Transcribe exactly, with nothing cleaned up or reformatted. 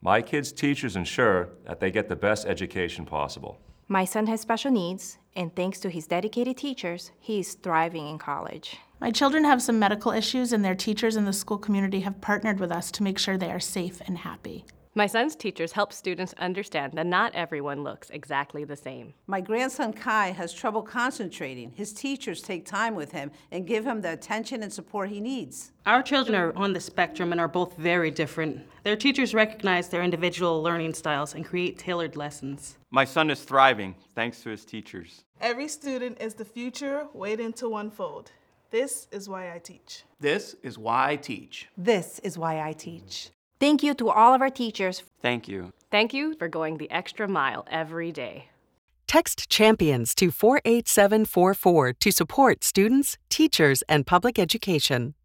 My kids' teachers ensure that they get the best education possible. My son has special needs, and thanks to his dedicated teachers, he is thriving in college. My children have some medical issues, and their teachers in the school community have partnered with us to make sure they are safe and happy. My son's teachers help students understand that not everyone looks exactly the same. My grandson Kai has trouble concentrating. His teachers take time with him and give him the attention and support he needs. Our children are on the spectrum and are both very different. Their teachers recognize their individual learning styles and create tailored lessons. My son is thriving thanks to his teachers. Every student is the future waiting to unfold. This is why I teach. This is why I teach. This is why I teach. Thank you to all of our teachers. Thank you. Thank you for going the extra mile every day. Text CHAMPIONS to four eight seven four four to support students, teachers, and public education.